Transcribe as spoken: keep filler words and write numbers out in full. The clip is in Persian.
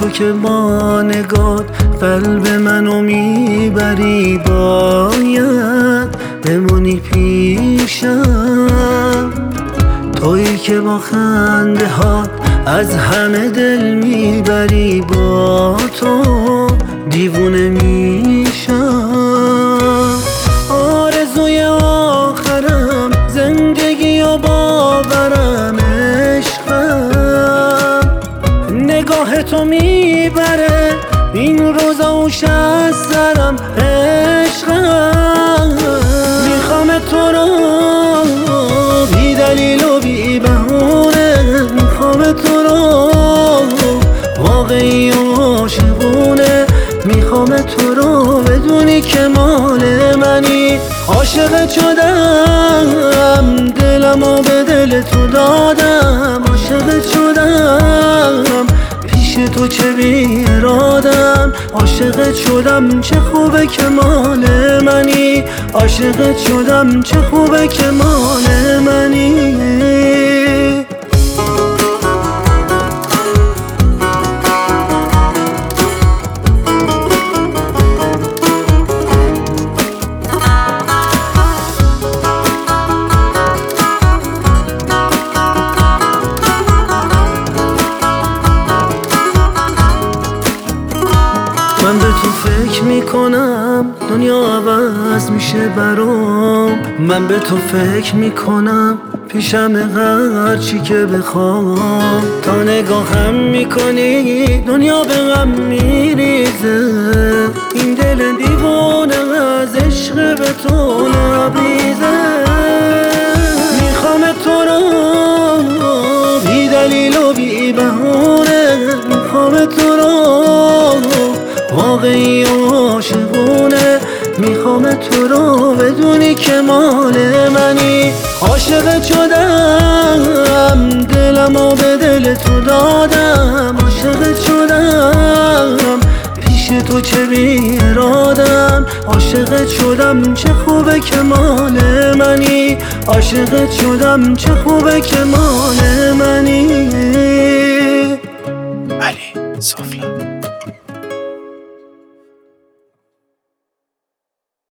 تو که با نگات قلب منو میبری، باید بمونی پیشم. تویی که با خنده هات از همه دل میبری، با تو دیوونه میشم. آرزوی آخرم زندگی و باورم، عشقم نگاه تو میبره این روزا اوش از سرم، عشقم میخوام تو رو بی دلیل و بی بهونه، میخوام تو رو واقعی و عاشقونه، میخوام تو رو بدونی که مال منی. عاشقت شدم دلمو به دل تو دادم، عاشقت شدم پیش تو چه بی ارادم، عاشقت شدم چه خوبه که مال منی، عاشقت شدم چه خوبه که مال منی. من به تو فکر میکنم دنیا عوض میشه برام، من به تو فکر میکنم پیشم هر چی که بخوام. تا نگاهم میکنی دنیا به غم میریزه، این دل دیوانه از عشق به تو لبریزه. میخوام تو رو بی دلیل و بی بهونه، میخوام تو رو واقعی و عاشقونه، میخوام تو رو بدونی که مال منی. عاشقت شدم دلمو به دل تو دادم، عاشقت شدم پیش تو چه بی ارادم، عاشقت شدم چه خوبه که مال منی، عاشقت شدم چه خوبه که مال منی. علی سفله.